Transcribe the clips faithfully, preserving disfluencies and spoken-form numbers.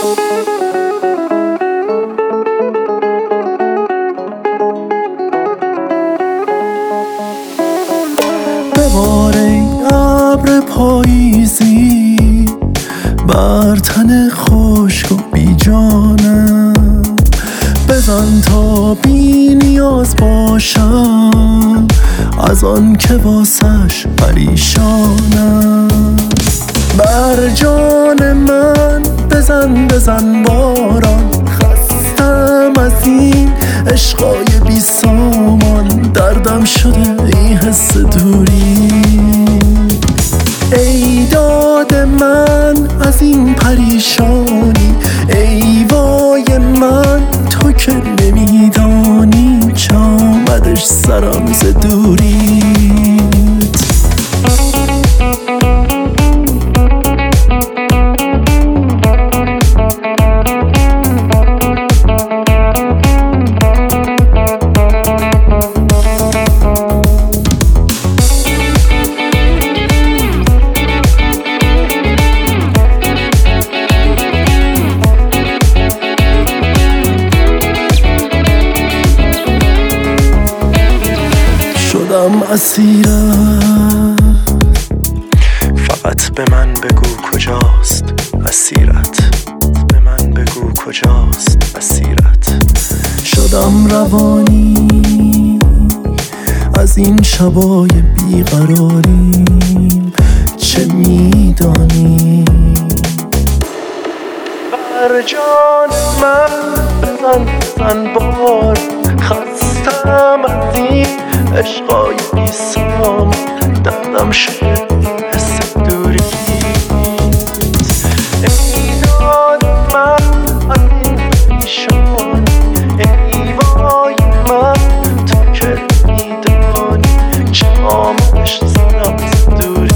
ببار ای ابر پاییزی بر تن خشک و بی جانم، بزن تا بی نیاز باشم از آن که واسش پریشانم. بر جان من بزن بزن باران، خستم از این عشقای بی سامان، دردم شده این حس دوری. ای داد من از این پریشانی، ای وای من تو که نمیدانی چه آمدش سرم ز دوری. شدم اسیرت، فقط به من بگو کجاست اسیرت، به من بگو کجاست اسیرت. شدم روانی از این شبای بیقراریم، چه میدانی؟ بر جان من بزن بزن بار، خستم از این عشقای بی سام، دردم شده حس دوری. ای داد من از این پریشان، ای وای من تو که میدانی چه آمدش سرم ز دوری.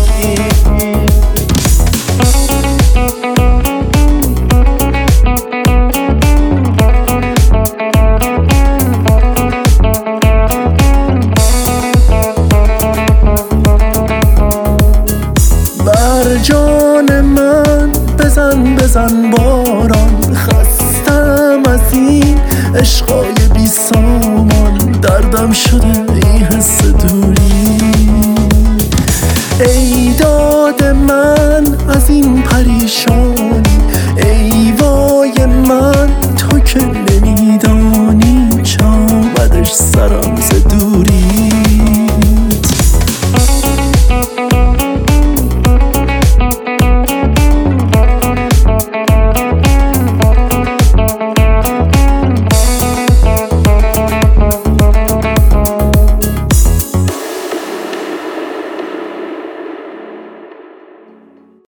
بر جان من بزن بزن باران، خستم از این عشقای بی سامان، دردم شده این حس دوری.